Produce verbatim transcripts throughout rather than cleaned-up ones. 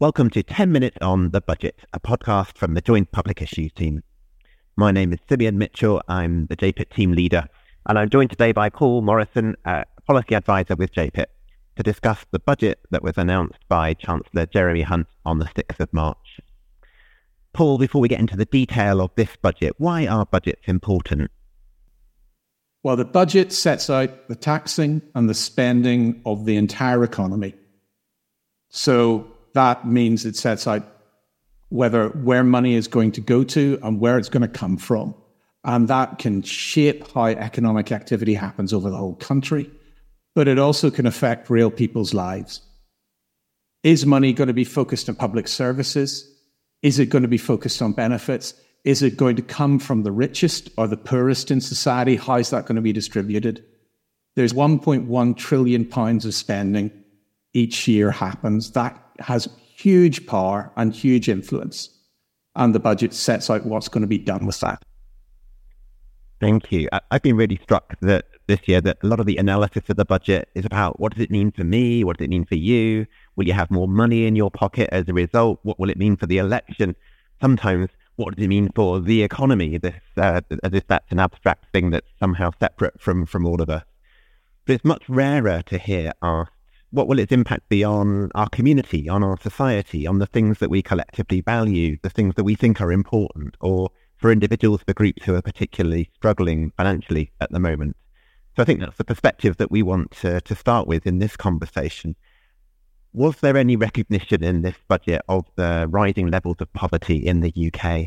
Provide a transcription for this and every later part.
Welcome to ten minutes on the Budget, a podcast from the Joint Public Issues team. My name is Simeon Mitchell. I'm the J P I T team leader, and I'm joined today by Paul Morrison, a policy advisor with J P I T, to discuss the budget that was announced by Chancellor Jeremy Hunt on the sixth of March. Paul, before we get into the detail of this budget, why are budgets important? Well, the budget sets out the taxing and the spending of the entire economy. So that means it sets out whether where money is going to go to and where it's going to come from. And that can shape how economic activity happens over the whole country, but it also can affect real people's lives. Is money going to be focused on public services? Is it going to be focused on benefits? Is it going to come from the richest or the poorest in society? How is that going to be distributed? There's one point one trillion pounds of spending each year happens. That has huge power and huge influence. And the budget sets out what's going to be done with that. Thank you. I've been really struck that this year that a lot of the analysis of the budget is about what does it mean for me? What does it mean for you? Will you have more money in your pocket as a result? What will it mean for the election? Sometimes, what does it mean for the economy? This, uh, as if that's an abstract thing that's somehow separate from, from all of us. But it's much rarer to hear asked, what will its impact be on our community, on our society, on the things that we collectively value, the things that we think are important, or for individuals, for groups who are particularly struggling financially at the moment? So I think that's the perspective that we want to, to start with in this conversation. Was there any recognition in this budget of the rising levels of poverty in the U K?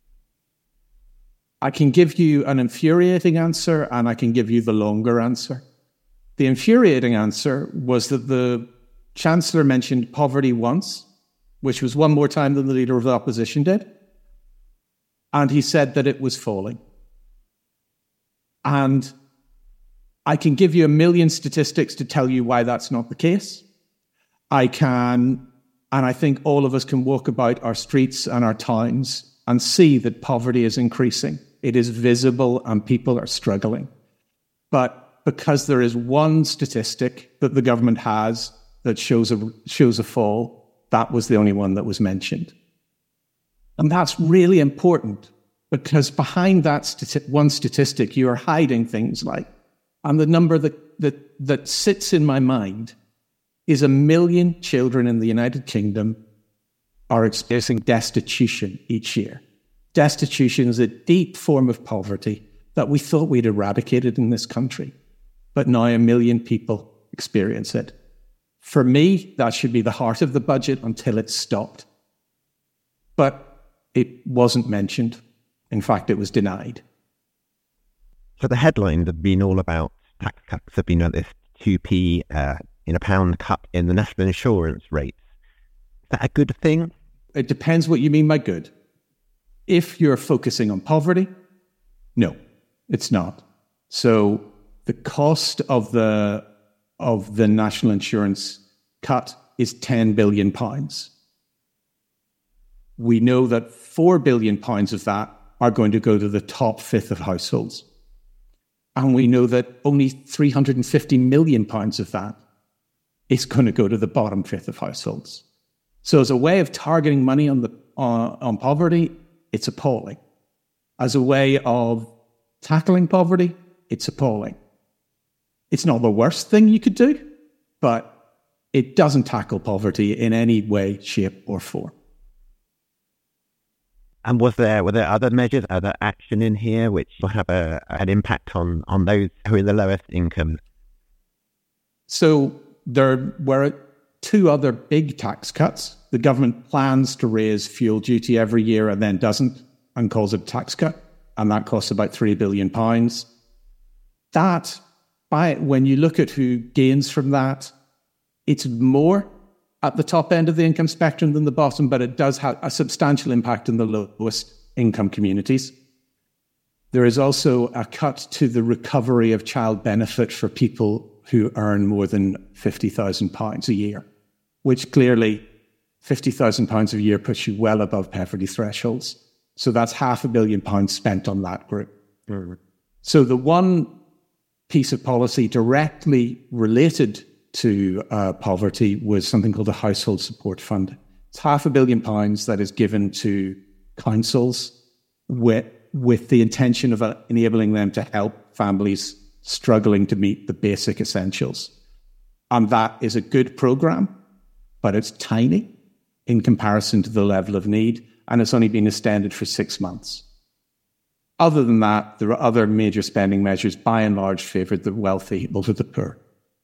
I can give you an infuriating answer and I can give you the longer answer. The infuriating answer was that the Chancellor mentioned poverty once, which was one more time than the Leader of the Opposition did. And he said that it was falling. And I can give you a million statistics to tell you why that's not the case. I can, and I think all of us can walk about our streets and our towns and see that poverty is increasing. It is visible and people are struggling. But because there is one statistic that the government has that shows a, shows a fall, that was the only one that was mentioned. And that's really important because behind that stati- one statistic, you are hiding things like, and the number that, that, that sits in my mind is a million children in the United Kingdom are experiencing destitution each year. Destitution is a deep form of poverty that we thought we'd eradicated in this country, but now a million people experience it. For me, that should be the heart of the budget until it's stopped. But it wasn't mentioned. In fact, it was denied. So the headlines have been all about tax cuts, have been at this two p uh, in a pound cut in the national insurance rates. Is that a good thing? It depends what you mean by good. If you're focusing on poverty, no, it's not. So the cost of the of the national insurance cut is ten billion pounds. We know that four billion pounds of that are going to go to the top fifth of households. And we know that only three hundred fifty million pounds of that is going to go to the bottom fifth of households. So as a way of targeting money on the uh, on poverty, it's appalling. As a way of tackling poverty, it's appalling. It's not the worst thing you could do, but it doesn't tackle poverty in any way, shape, or form. And was there were there other measures, other action in here which will have a, an impact on, on those who are in the lowest income? So there were two other big tax cuts. The government plans to raise fuel duty every year and then doesn't and calls it a tax cut. And that costs about three billion pounds. That, by when you look at who gains from that, it's more at the top end of the income spectrum than the bottom, but it does have a substantial impact on the lowest income communities. There is also a cut to the recovery of child benefit for people who earn more than fifty thousand pounds a year, which clearly fifty thousand pounds a year puts you well above poverty thresholds. So that's half a billion pounds spent on that group. Mm-hmm. So the one piece of policy directly related to uh, poverty was something called the Household Support Fund. It's half a billion pounds that is given to councils with, with the intention of uh, enabling them to help families struggling to meet the basic essentials. And that is a good program, but it's tiny in comparison to the level of need, and it's only been extended for six months. Other than that, there are other major spending measures, by and large, favoured the wealthy over the poor.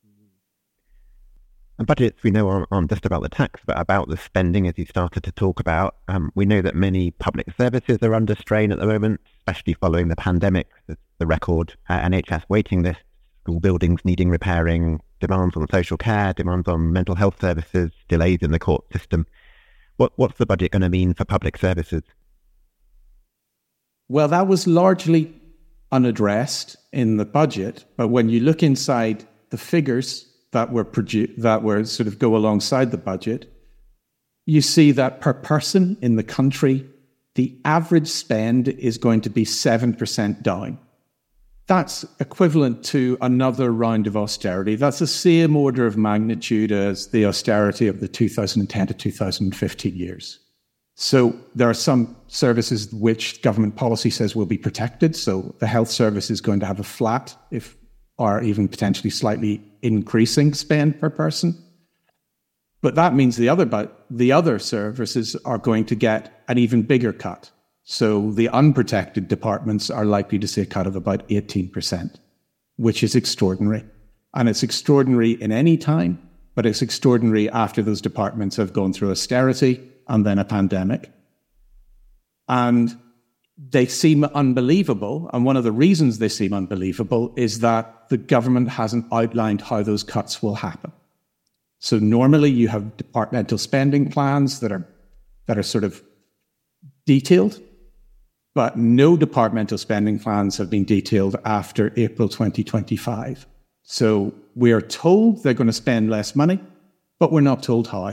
And budgets, we know, aren't, aren't just about the tax, but about the spending, as you started to talk about. Um, we know that many public services are under strain at the moment, especially following the pandemic, the, the record uh, N H S waiting list, school buildings needing repairing, demands on social care, demands on mental health services, delays in the court system. What, what's the budget going to mean for public services? Well, that was largely unaddressed in the budget, but when you look inside the figures that were produ- that were sort of go alongside the budget, you see that per person in the country, the average spend is going to be seven percent down. That's equivalent to another round of austerity. That's the same order of magnitude as the austerity of the two thousand ten to two thousand fifteen years. So there are some services which government policy says will be protected. So the health service is going to have a flat, if or even potentially slightly increasing spend per person. But that means the other but the other services are going to get an even bigger cut. So the unprotected departments are likely to see a cut of about eighteen percent, which is extraordinary. And it's extraordinary in any time, but it's extraordinary after those departments have gone through austerity and then a pandemic. And they seem unbelievable. And one of the reasons they seem unbelievable is that the government hasn't outlined how those cuts will happen. So normally you have departmental spending plans that are that are sort of detailed, but no departmental spending plans have been detailed after April twenty twenty-five. So we are told they're going to spend less money, but we're not told how.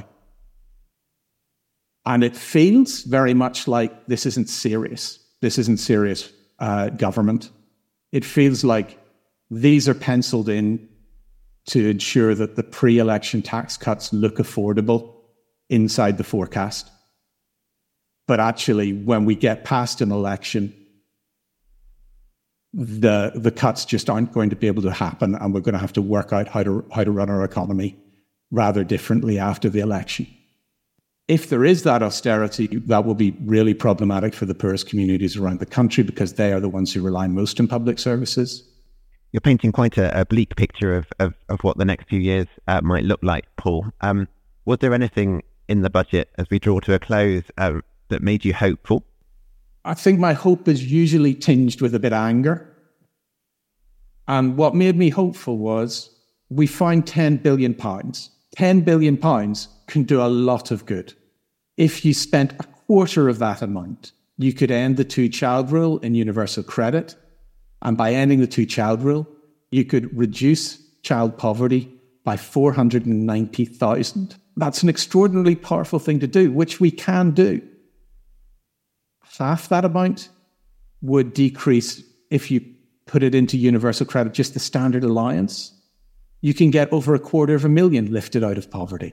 And it feels very much like this isn't serious. This isn't serious uh, government. It feels like these are penciled in to ensure that the pre-election tax cuts look affordable inside the forecast. But actually, when we get past an election, the the cuts just aren't going to be able to happen, and we're going to have to work out how to how to run our economy rather differently after the election. If there is that austerity, that will be really problematic for the poorest communities around the country because they are the ones who rely most on public services. You're painting quite a, a bleak picture of, of, of what the next few years uh, might look like, Paul. Um, was there anything in the budget as we draw to a close uh, that made you hopeful? I think my hope is usually tinged with a bit of anger. And what made me hopeful was we found ten billion pounds. ten billion pounds can do a lot of good. If you spent a quarter of that amount, you could end the two-child rule in universal credit. And by ending the two-child rule, you could reduce child poverty by four hundred ninety thousand. That's an extraordinarily powerful thing to do, which we can do. Half that amount would decrease if you put it into universal credit, just the standard allowance. You can get over a quarter of a million lifted out of poverty.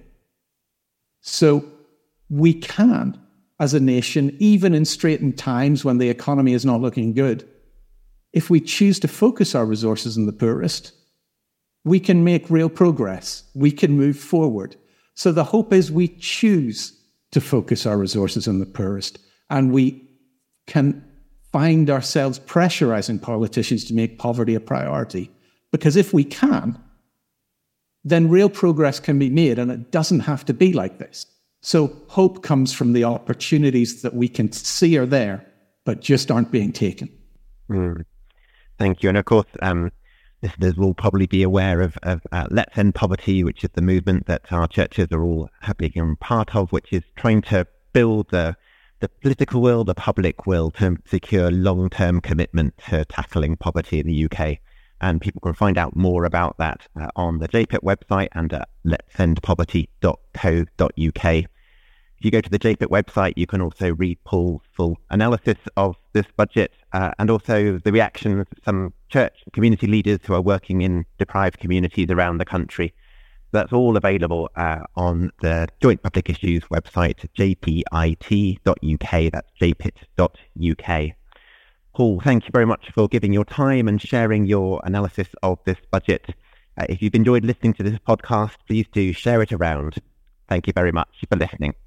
So we can, as a nation, even in straitened times when the economy is not looking good, if we choose to focus our resources on the poorest, we can make real progress. We can move forward. So the hope is we choose to focus our resources on the poorest, and we can find ourselves pressurizing politicians to make poverty a priority. Because if we can, then real progress can be made, and it doesn't have to be like this. So hope comes from the opportunities that we can see are there, but just aren't being taken. Mm. Thank you. And of course, um, listeners will probably be aware of, of uh, Let's End Poverty, which is the movement that our churches are all happily becoming part of, which is trying to build the, the political will, the public will to secure long-term commitment to tackling poverty in the U K. And people can find out more about that uh, on the J P I T website and at lets end poverty dot co dot U K. If you go to the J P I T website, you can also read Paul's full analysis of this budget uh, and also the reactions of some church and community leaders who are working in deprived communities around the country. That's all available uh, on the Joint Public Issues website, j p i t dot u k. That's j p i t dot u k. Paul, thank you very much for giving your time and sharing your analysis of this budget. Uh, if you've enjoyed listening to this podcast, please do share it around. Thank you very much for listening.